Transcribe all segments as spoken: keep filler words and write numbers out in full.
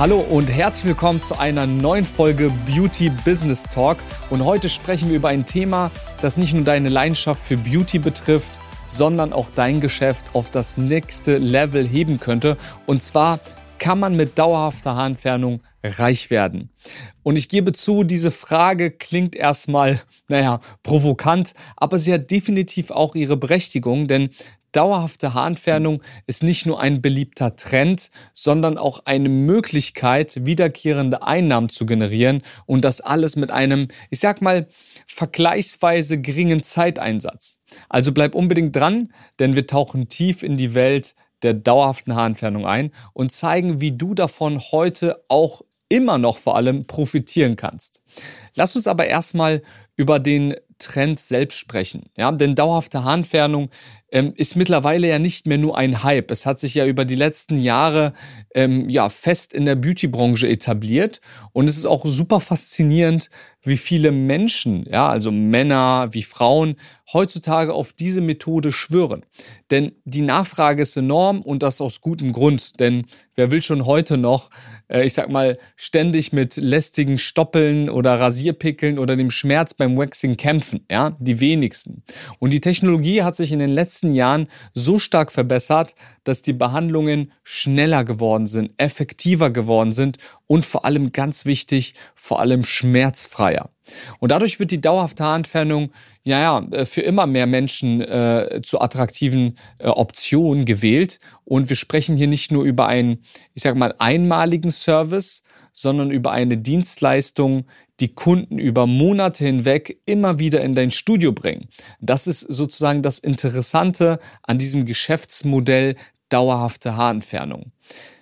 Hallo und herzlich willkommen zu einer neuen Folge Beauty Business Talk. Und heute sprechen wir über ein Thema, das nicht nur deine Leidenschaft für Beauty betrifft, sondern auch dein Geschäft auf das nächste Level heben könnte. Und zwar kann man mit dauerhafter Haarentfernung reich werden. Und ich gebe zu, diese Frage klingt erstmal, naja, provokant, aber sie hat definitiv auch ihre Berechtigung, denn dauerhafte Haarentfernung ist nicht nur ein beliebter Trend, sondern auch eine Möglichkeit, wiederkehrende Einnahmen zu generieren und das alles mit einem, ich sag mal, vergleichsweise geringen Zeiteinsatz. Also bleib unbedingt dran, denn wir tauchen tief in die Welt der dauerhaften Haarentfernung ein und zeigen, wie du davon heute auch immer noch vor allem profitieren kannst. Lass uns aber erstmal über den Trend selbst sprechen. Ja, denn dauerhafte Haarentfernung ähm, ist mittlerweile ja nicht mehr nur ein Hype. Es hat sich ja über die letzten Jahre ähm, ja, fest in der Beauty-Branche etabliert. Und es ist auch super faszinierend, wie viele Menschen, ja, also Männer wie Frauen, heutzutage auf diese Methode schwören. Denn die Nachfrage ist enorm und das aus gutem Grund. Denn wer will schon heute noch, äh, ich sag mal, ständig mit lästigen Stoppeln oder Rasierpickeln oder dem Schmerz beim Waxing kämpfen? Ja, die wenigsten. Und die Technologie hat sich in den letzten Jahren so stark verbessert, dass die Behandlungen schneller geworden sind, effektiver geworden sind und vor allem ganz wichtig, vor allem schmerzfreier. Und dadurch wird die dauerhafte Haarentfernung ja, ja, für immer mehr Menschen äh, zu attraktiven äh, Optionen gewählt. Und wir sprechen hier nicht nur über einen, ich sag mal, einmaligen Service, sondern über eine Dienstleistung, die Kunden über Monate hinweg immer wieder in dein Studio bringen. Das ist sozusagen das Interessante an diesem Geschäftsmodell dauerhafte Haarentfernung.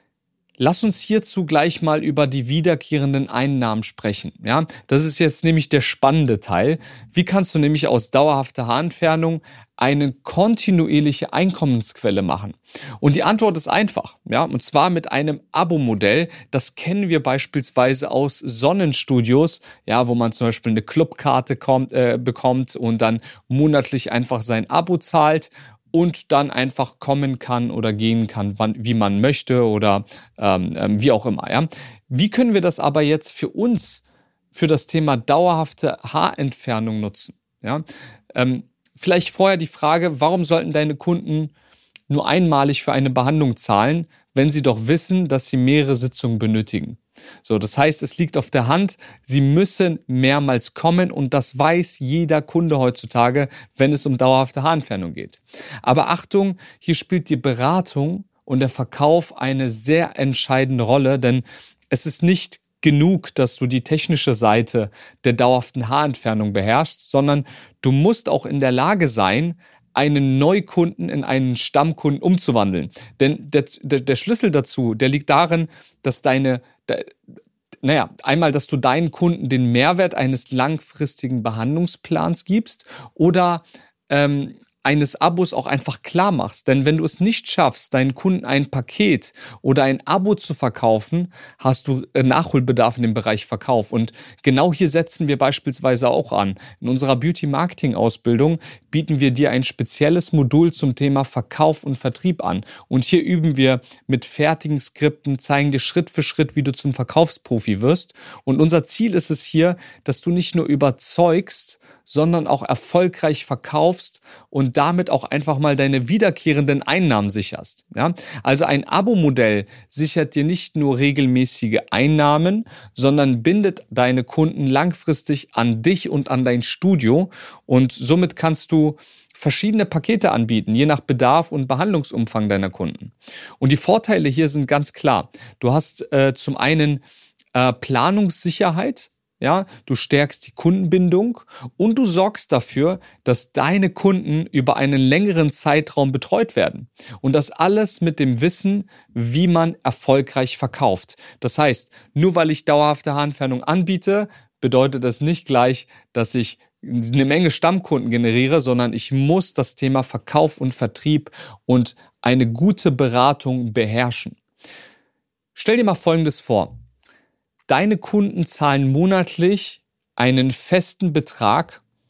Lass uns hierzu gleich mal über die wiederkehrenden Einnahmen sprechen. Ja, das ist jetzt nämlich der spannende Teil. Wie kannst du nämlich aus dauerhafter Haarentfernung eine kontinuierliche Einkommensquelle machen? Und die Antwort ist einfach, ja, und zwar mit einem Abo-Modell. Das kennen wir beispielsweise aus Sonnenstudios, ja, wo man zum Beispiel eine Clubkarte kommt, äh, bekommt und dann monatlich einfach sein Abo zahlt und dann einfach kommen kann oder gehen kann, wann, wie man möchte oder ähm, wie auch immer. Ja? Wie können wir das aber jetzt für uns, für das Thema dauerhafte Haarentfernung nutzen? Ja? Ähm, vielleicht vorher die Frage, warum sollten deine Kunden nur einmalig für eine Behandlung zahlen, wenn sie doch wissen, dass sie mehrere Sitzungen benötigen? So, das heißt, es liegt auf der Hand, sie müssen mehrmals kommen und das weiß jeder Kunde heutzutage, wenn es um dauerhafte Haarentfernung geht. Aber Achtung, hier spielt die Beratung und der Verkauf eine sehr entscheidende Rolle, denn es ist nicht genug, dass du die technische Seite der dauerhaften Haarentfernung beherrschst, sondern du musst auch in der Lage sein, einen Neukunden in einen Stammkunden umzuwandeln. Denn der, der, der Schlüssel dazu, der liegt darin, dass deine, de, naja, einmal, dass du deinen Kunden den Mehrwert eines langfristigen Behandlungsplans gibst oder ähm, eines Abos auch einfach klar machst. Denn wenn du es nicht schaffst, deinen Kunden ein Paket oder ein Abo zu verkaufen, hast du Nachholbedarf in dem Bereich Verkauf. Und genau hier setzen wir beispielsweise auch an. In unserer Beauty-Marketing-Ausbildung bieten wir dir ein spezielles Modul zum Thema Verkauf und Vertrieb an. Und hier üben wir mit fertigen Skripten, zeigen dir Schritt für Schritt, wie du zum Verkaufsprofi wirst. Und unser Ziel ist es hier, dass du nicht nur überzeugst, sondern auch erfolgreich verkaufst und damit auch einfach mal deine wiederkehrenden Einnahmen sicherst. Ja? Also ein Abo-Modell sichert dir nicht nur regelmäßige Einnahmen, sondern bindet deine Kunden langfristig an dich und an dein Studio und somit kannst du verschiedene Pakete anbieten, je nach Bedarf und Behandlungsumfang deiner Kunden. Und die Vorteile hier sind ganz klar. Du hast äh, zum einen äh, Planungssicherheit. Ja, du stärkst die Kundenbindung und du sorgst dafür, dass deine Kunden über einen längeren Zeitraum betreut werden. Und das alles mit dem Wissen, wie man erfolgreich verkauft. Das heißt, nur weil ich dauerhafte Haarentfernung anbiete, bedeutet das nicht gleich, dass ich eine Menge Stammkunden generiere, sondern ich muss das Thema Verkauf und Vertrieb und eine gute Beratung beherrschen. Stell dir mal Folgendes vor. Deine Kunden zahlen monatlich einen festen Betrag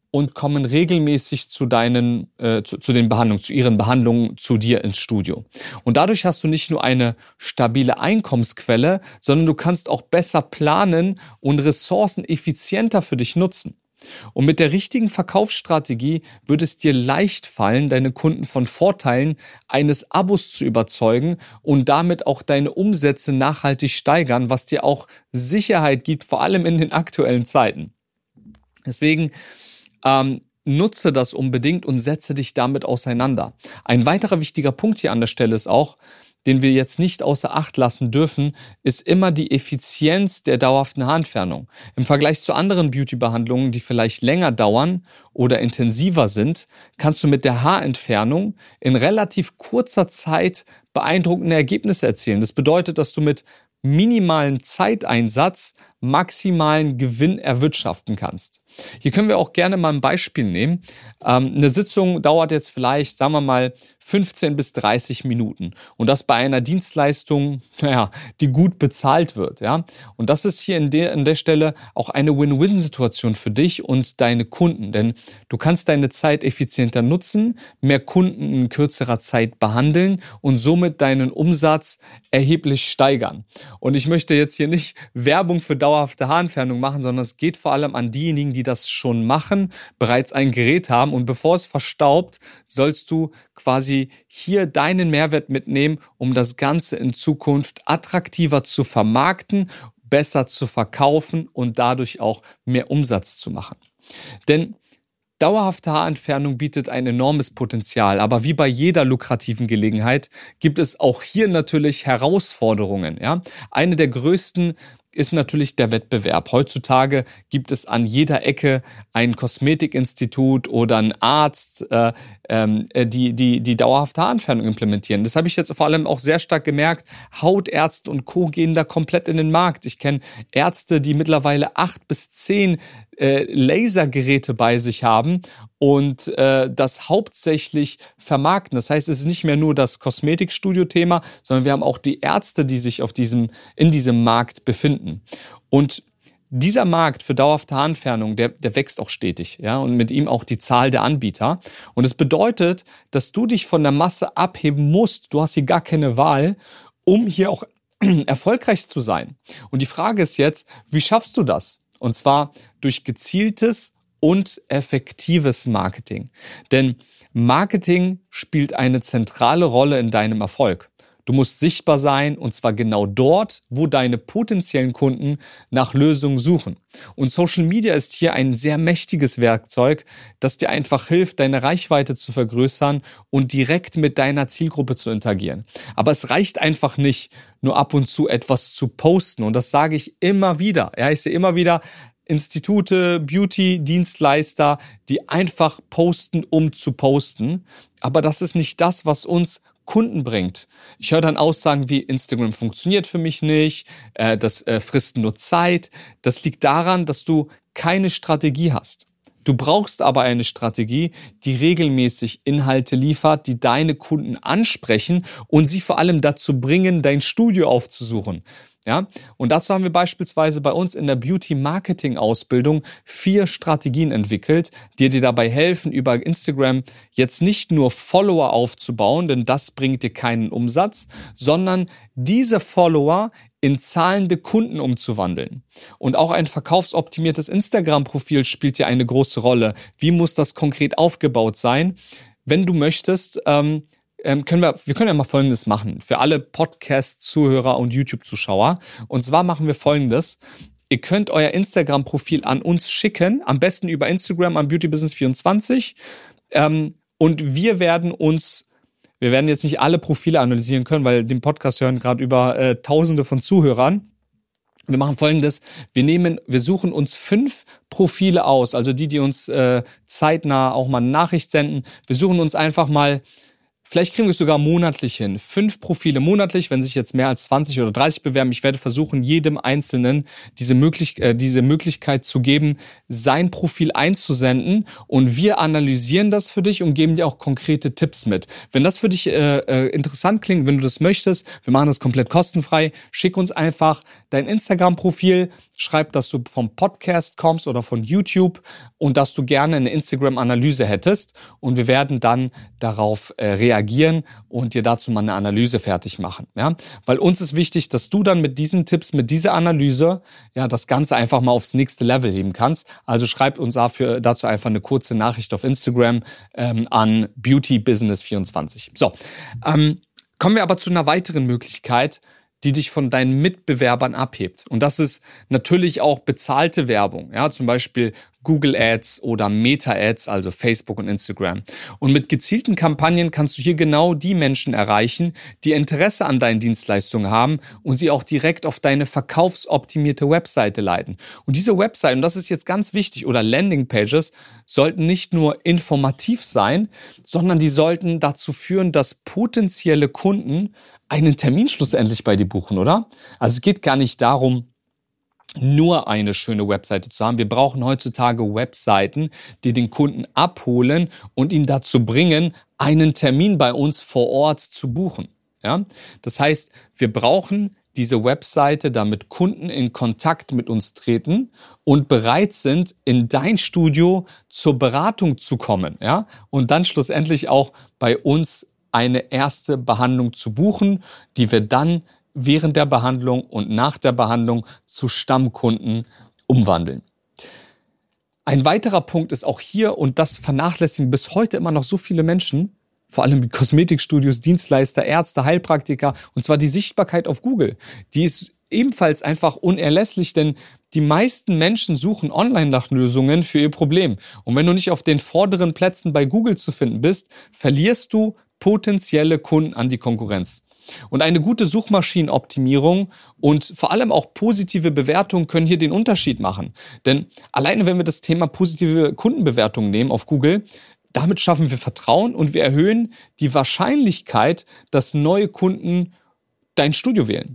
und kommen regelmäßig zu deinen, äh, zu, zu den Behandlungen, zu ihren Behandlungen zu dir ins Studio. Und dadurch hast du nicht nur eine stabile Einkommensquelle, sondern du kannst auch besser planen und Ressourcen effizienter für dich nutzen. Und mit der richtigen Verkaufsstrategie wird es dir leicht fallen, deine Kunden von Vorteilen eines Abos zu überzeugen und damit auch deine Umsätze nachhaltig steigern, was dir auch Sicherheit gibt, vor allem in den aktuellen Zeiten. Deswegen ähm, nutze das unbedingt und setze dich damit auseinander. Ein weiterer wichtiger Punkt hier an der Stelle ist auch, den wir jetzt nicht außer Acht lassen dürfen, ist immer die Effizienz der dauerhaften Haarentfernung. Im Vergleich zu anderen Beauty-Behandlungen, die vielleicht länger dauern oder intensiver sind, kannst du mit der Haarentfernung in relativ kurzer Zeit beeindruckende Ergebnisse erzielen. Das bedeutet, dass du mit minimalen Zeiteinsatz maximalen Gewinn erwirtschaften kannst. Hier können wir auch gerne mal ein Beispiel nehmen. Ähm, eine Sitzung dauert jetzt vielleicht, sagen wir mal, fünfzehn bis dreißig Minuten. Und das bei einer Dienstleistung, naja, die gut bezahlt wird. Ja? Und das ist hier in der, an der Stelle auch eine Win-Win-Situation für dich und deine Kunden. Denn du kannst deine Zeit effizienter nutzen, mehr Kunden in kürzerer Zeit behandeln und somit deinen Umsatz erheblich steigern. Und ich möchte jetzt hier nicht Werbung für dauerhafte Haarentfernung machen, sondern es geht vor allem an diejenigen, die das schon machen, bereits ein Gerät haben und bevor es verstaubt, sollst du quasi hier deinen Mehrwert mitnehmen, um das Ganze in Zukunft attraktiver zu vermarkten, besser zu verkaufen und dadurch auch mehr Umsatz zu machen. Denn dauerhafte Haarentfernung bietet ein enormes Potenzial, aber wie bei jeder lukrativen Gelegenheit gibt es auch hier natürlich Herausforderungen. Ja? Eine der größten ist natürlich der Wettbewerb. Heutzutage gibt es an jeder Ecke ein Kosmetikinstitut oder einen Arzt, äh, äh, die, die, die dauerhafte Haarentfernung implementieren. Das habe ich jetzt vor allem auch sehr stark gemerkt. Hautärzte und Co. gehen da komplett in den Markt. Ich kenne Ärzte, die mittlerweile acht bis zehn äh, Lasergeräte bei sich haben und äh, das hauptsächlich vermarkten. Das heißt, es ist nicht mehr nur das Kosmetikstudio-Thema, sondern wir haben auch die Ärzte, die sich auf diesem, in diesem Markt befinden. Und dieser Markt für dauerhafte Haarentfernung, der, der wächst auch stetig, ja, und mit ihm auch die Zahl der Anbieter. Und es bedeutet, dass du dich von der Masse abheben musst. Du hast hier gar keine Wahl, um hier auch erfolgreich zu sein. Und die Frage ist jetzt, wie schaffst du das? Und zwar durch gezieltes und effektives Marketing. Denn Marketing spielt eine zentrale Rolle in deinem Erfolg. Du musst sichtbar sein und zwar genau dort, wo deine potenziellen Kunden nach Lösungen suchen. Und Social Media ist hier ein sehr mächtiges Werkzeug, das dir einfach hilft, deine Reichweite zu vergrößern und direkt mit deiner Zielgruppe zu interagieren. Aber es reicht einfach nicht, nur ab und zu etwas zu posten. Und das sage ich immer wieder. Ja, ich sehe immer wieder Institute, Beauty-Dienstleister, die einfach posten, um zu posten. Aber das ist nicht das, was uns Kunden bringt. Ich höre dann Aussagen wie Instagram funktioniert für mich nicht, äh, das äh, frisst nur Zeit. Das liegt daran, dass du keine Strategie hast. Du brauchst aber eine Strategie, die regelmäßig Inhalte liefert, die deine Kunden ansprechen und sie vor allem dazu bringen, dein Studio aufzusuchen. Ja, und dazu haben wir beispielsweise bei uns in der Beauty-Marketing-Ausbildung vier Strategien entwickelt, die dir dabei helfen, über Instagram jetzt nicht nur Follower aufzubauen, denn das bringt dir keinen Umsatz, sondern diese Follower in zahlende Kunden umzuwandeln. Und auch ein verkaufsoptimiertes Instagram-Profil spielt hier eine große Rolle. Wie muss das konkret aufgebaut sein? Wenn du möchtest, ähm, Ähm, können wir, wir können ja mal Folgendes machen. Für alle Podcast-Zuhörer und YouTube-Zuschauer. Und zwar machen wir Folgendes. Ihr könnt euer Instagram-Profil an uns schicken. Am besten über Instagram an Beauty Business vierundzwanzig. Ähm, und wir werden uns, wir werden jetzt nicht alle Profile analysieren können, weil den Podcast hören gerade über äh, Tausende von Zuhörern. Wir machen Folgendes. Wir nehmen, wir suchen uns fünf Profile aus. Also die, die uns äh, zeitnah auch mal eine Nachricht senden. Wir suchen uns einfach mal, vielleicht kriegen wir es sogar monatlich hin. Fünf Profile monatlich, wenn sich jetzt mehr als zwanzig oder dreißig bewerben. Ich werde versuchen, jedem Einzelnen diese, möglich, äh, diese Möglichkeit zu geben, sein Profil einzusenden. Und wir analysieren das für dich und geben dir auch konkrete Tipps mit. Wenn das für dich äh, äh, interessant klingt, wenn du das möchtest, wir machen das komplett kostenfrei. Schick uns einfach dein Instagram-Profil schreib, dass du vom Podcast kommst oder von YouTube und dass du gerne eine Instagram-Analyse hättest. Und wir werden dann darauf äh, reagieren und dir dazu mal eine Analyse fertig machen. Ja? Weil uns ist wichtig, dass du dann mit diesen Tipps, mit dieser Analyse, ja, das Ganze einfach mal aufs nächste Level heben kannst. Also schreib uns dafür, dazu einfach eine kurze Nachricht auf Instagram ähm, an beauty business vierundzwanzig. So, ähm, kommen wir aber zu einer weiteren Möglichkeit, die dich von deinen Mitbewerbern abhebt. Und das ist natürlich auch bezahlte Werbung, ja, zum Beispiel Google Ads oder Meta Ads, also Facebook und Instagram. Und mit gezielten Kampagnen kannst du hier genau die Menschen erreichen, die Interesse an deinen Dienstleistungen haben und sie auch direkt auf deine verkaufsoptimierte Webseite leiten. Und diese Website, und das ist jetzt ganz wichtig, oder Landingpages, sollten nicht nur informativ sein, sondern die sollten dazu führen, dass potenzielle Kunden einen Termin schlussendlich bei dir buchen, oder? Also es geht gar nicht darum, nur eine schöne Webseite zu haben. Wir brauchen heutzutage Webseiten, die den Kunden abholen und ihn dazu bringen, einen Termin bei uns vor Ort zu buchen. Ja? Das heißt, wir brauchen diese Webseite, damit Kunden in Kontakt mit uns treten und bereit sind, in dein Studio zur Beratung zu kommen, ja? Und dann schlussendlich auch bei uns eine erste Behandlung zu buchen, die wir dann während der Behandlung und nach der Behandlung zu Stammkunden umwandeln. Ein weiterer Punkt ist auch hier, und das vernachlässigen bis heute immer noch so viele Menschen, vor allem Kosmetikstudios, Dienstleister, Ärzte, Heilpraktiker, und zwar die Sichtbarkeit auf Google. Die ist ebenfalls einfach unerlässlich, denn die meisten Menschen suchen online nach Lösungen für ihr Problem. Und wenn du nicht auf den vorderen Plätzen bei Google zu finden bist, verlierst du potenzielle Kunden an die Konkurrenz. Und eine gute Suchmaschinenoptimierung und vor allem auch positive Bewertungen können hier den Unterschied machen. Denn alleine wenn wir das Thema positive Kundenbewertungen nehmen auf Google, damit schaffen wir Vertrauen und wir erhöhen die Wahrscheinlichkeit, dass neue Kunden dein Studio wählen.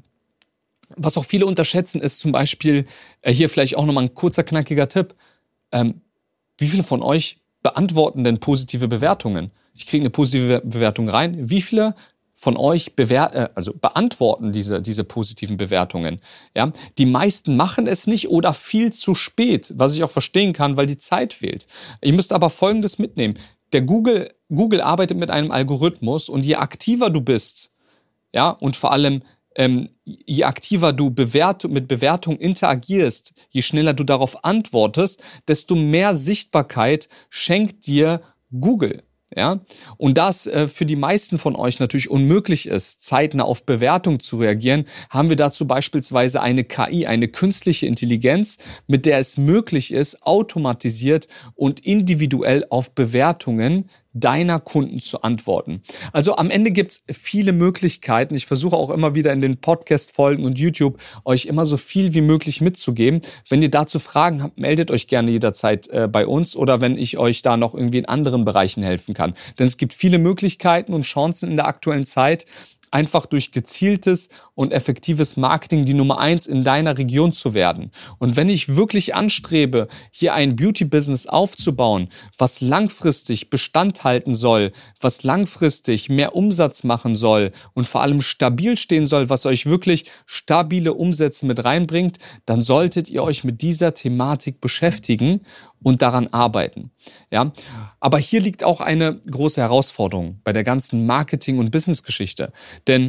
Was auch viele unterschätzen, ist zum Beispiel, äh, hier vielleicht auch nochmal ein kurzer, knackiger Tipp. Ähm, wie viele von euch beantworten denn positive Bewertungen? Ich kriege eine positive Bewertung rein. Wie viele von euch bewert, äh, also beantworten diese, diese positiven Bewertungen? Ja? Die meisten machen es nicht oder viel zu spät, was ich auch verstehen kann, weil die Zeit fehlt. Ihr müsst aber Folgendes mitnehmen. Der Google, Google arbeitet mit einem Algorithmus und je aktiver du bist, ja, und vor allem ähm, je aktiver du bewert, mit Bewertung interagierst, je schneller du darauf antwortest, desto mehr Sichtbarkeit schenkt dir Google. Ja, und da es äh, für die meisten von euch natürlich unmöglich ist, zeitnah auf Bewertung zu reagieren, haben wir dazu beispielsweise eine K I, eine künstliche Intelligenz, mit der es möglich ist, automatisiert und individuell auf Bewertungen deiner Kunden zu antworten. Also am Ende gibt's viele Möglichkeiten. Ich versuche auch immer wieder in den Podcast-Folgen und YouTube euch immer so viel wie möglich mitzugeben. Wenn ihr dazu Fragen habt, meldet euch gerne jederzeit äh, bei uns oder wenn ich euch da noch irgendwie in anderen Bereichen helfen kann. Denn es gibt viele Möglichkeiten und Chancen in der aktuellen Zeit, einfach durch gezieltes und effektives Marketing die Nummer eins in deiner Region zu werden. Und wenn ich wirklich anstrebe, hier ein Beauty-Business aufzubauen, was langfristig Bestand halten soll, was langfristig mehr Umsatz machen soll und vor allem stabil stehen soll, was euch wirklich stabile Umsätze mit reinbringt, dann solltet ihr euch mit dieser Thematik beschäftigen und daran arbeiten. Ja, aber hier liegt auch eine große Herausforderung bei der ganzen Marketing- und Business-Geschichte. Denn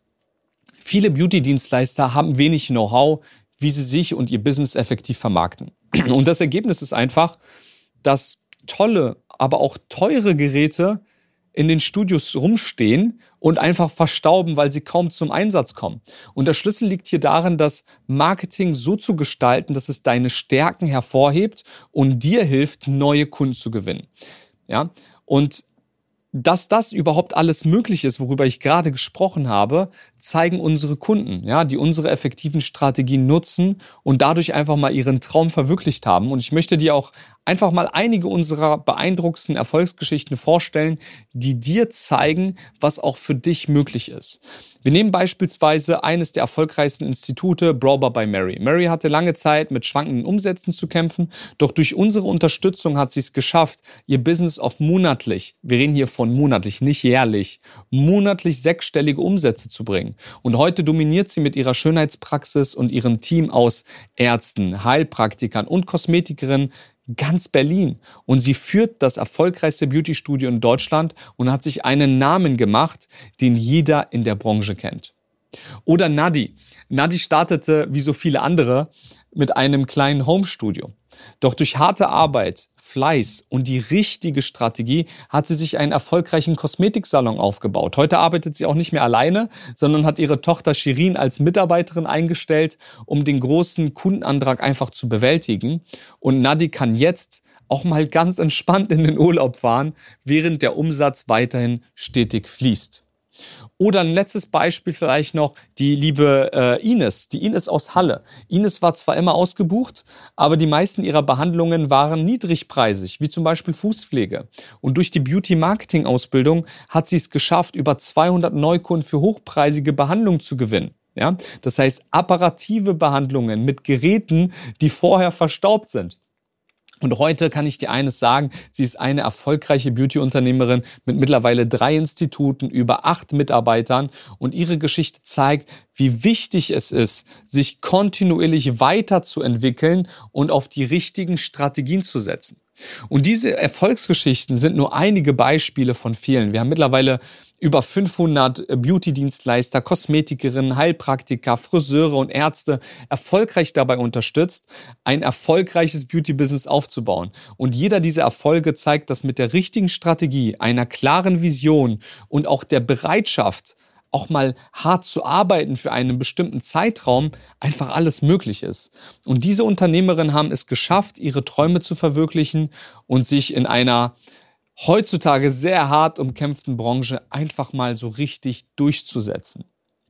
viele Beauty-Dienstleister haben wenig Know-how, wie sie sich und ihr Business effektiv vermarkten. Und das Ergebnis ist einfach, dass tolle, aber auch teure Geräte in den Studios rumstehen und einfach verstauben, weil sie kaum zum Einsatz kommen. Und der Schlüssel liegt hier darin, das Marketing so zu gestalten, dass es deine Stärken hervorhebt und dir hilft, neue Kunden zu gewinnen. Ja? Und dass das überhaupt alles möglich ist, worüber ich gerade gesprochen habe, zeigen unsere Kunden, ja, die unsere effektiven Strategien nutzen und dadurch einfach mal ihren Traum verwirklicht haben. Und ich möchte dir auch einfach mal einige unserer beeindruckendsten Erfolgsgeschichten vorstellen, die dir zeigen, was auch für dich möglich ist. Wir nehmen beispielsweise eines der erfolgreichsten Institute, Brober by Mary. Mary hatte lange Zeit mit schwankenden Umsätzen zu kämpfen, doch durch unsere Unterstützung hat sie es geschafft, ihr Business auf monatlich, wir reden hier von monatlich, nicht jährlich, monatlich sechsstellige Umsätze zu bringen. Und heute dominiert sie mit ihrer Schönheitspraxis und ihrem Team aus Ärzten, Heilpraktikern und Kosmetikerinnen ganz Berlin. Und sie führt das erfolgreichste Beauty-Studio in Deutschland und hat sich einen Namen gemacht, den jeder in der Branche kennt. Oder Nadi. Nadi startete, wie so viele andere, mit einem kleinen Home-Studio. Doch durch harte Arbeit, Fleiß und die richtige Strategie hat sie sich einen erfolgreichen Kosmetiksalon aufgebaut. Heute arbeitet sie auch nicht mehr alleine, sondern hat ihre Tochter Shirin als Mitarbeiterin eingestellt, um den großen Kundenantrag einfach zu bewältigen. Und Nadi kann jetzt auch mal ganz entspannt in den Urlaub fahren, während der Umsatz weiterhin stetig fließt. Oder ein letztes Beispiel vielleicht noch, die liebe äh, Ines, die Ines aus Halle. Ines war zwar immer ausgebucht, aber die meisten ihrer Behandlungen waren niedrigpreisig, wie zum Beispiel Fußpflege. Und durch die Beauty-Marketing-Ausbildung hat sie es geschafft, über zweihundert Neukunden für hochpreisige Behandlungen zu gewinnen. Ja? Das heißt, apparative Behandlungen mit Geräten, die vorher verstaubt sind. Und heute kann ich dir eines sagen, sie ist eine erfolgreiche Beauty-Unternehmerin mit mittlerweile drei Instituten, über acht Mitarbeitern und ihre Geschichte zeigt, wie wichtig es ist, sich kontinuierlich weiterzuentwickeln und auf die richtigen Strategien zu setzen. Und diese Erfolgsgeschichten sind nur einige Beispiele von vielen. Wir haben mittlerweile über fünfhundert Beauty-Dienstleister, Kosmetikerinnen, Heilpraktiker, Friseure und Ärzte erfolgreich dabei unterstützt, ein erfolgreiches Beauty-Business aufzubauen. Und jeder dieser Erfolge zeigt, dass mit der richtigen Strategie, einer klaren Vision und auch der Bereitschaft, auch mal hart zu arbeiten für einen bestimmten Zeitraum, einfach alles möglich ist. Und diese Unternehmerinnen haben es geschafft, ihre Träume zu verwirklichen und sich in einer heutzutage sehr hart umkämpften Branche einfach mal so richtig durchzusetzen.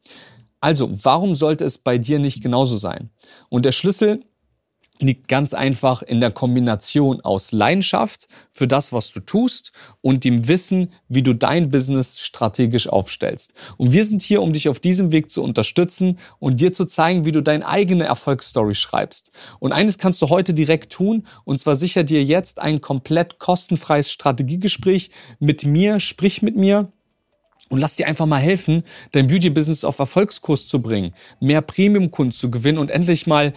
Also, warum sollte es bei dir nicht genauso sein? Und der Schlüssel liegt ganz einfach in der Kombination aus Leidenschaft für das, was du tust und dem Wissen, wie du dein Business strategisch aufstellst. Und wir sind hier, um dich auf diesem Weg zu unterstützen und dir zu zeigen, wie du deine eigene Erfolgsstory schreibst. Und eines kannst du heute direkt tun, und zwar sicher dir jetzt ein komplett kostenfreies Strategiegespräch mit mir, sprich mit mir. Und lass dir einfach mal helfen, dein Beauty-Business auf Erfolgskurs zu bringen, mehr Premium-Kunden zu gewinnen und endlich mal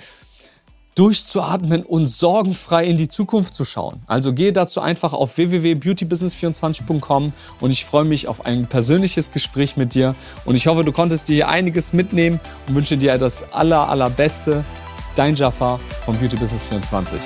durchzuatmen und sorgenfrei in die Zukunft zu schauen. Also gehe dazu einfach auf w w w punkt beauty business vierundzwanzig punkt com und ich freue mich auf ein persönliches Gespräch mit dir und ich hoffe, du konntest dir hier einiges mitnehmen und wünsche dir das aller, allerbeste. Dein Jafar von Beauty Business vierundzwanzig.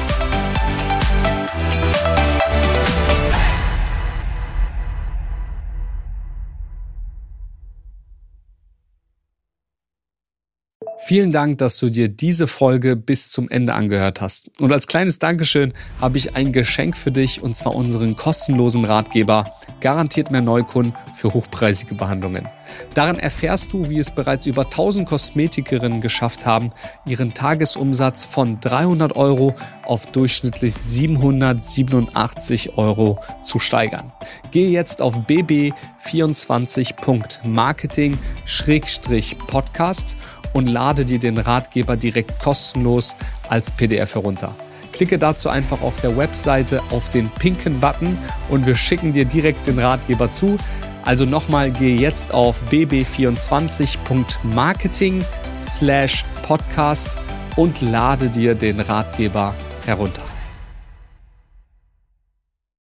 Vielen Dank, dass du dir diese Folge bis zum Ende angehört hast. Und als kleines Dankeschön habe ich ein Geschenk für dich, und zwar unseren kostenlosen Ratgeber Garantiert mehr Neukunden für hochpreisige Behandlungen. Darin erfährst du, wie es bereits über tausend Kosmetikerinnen geschafft haben, ihren Tagesumsatz von dreihundert Euro auf durchschnittlich siebenhundertsiebenundachtzig Euro zu steigern. Gehe jetzt auf b b vierundzwanzig punkt marketing Schrägstrich podcast und lade dir den Ratgeber direkt kostenlos als P D F herunter. Klicke dazu einfach auf der Webseite auf den pinken Button und wir schicken dir direkt den Ratgeber zu. Also nochmal, gehe jetzt auf b b vierundzwanzig punkt marketing slash podcast und lade dir den Ratgeber herunter.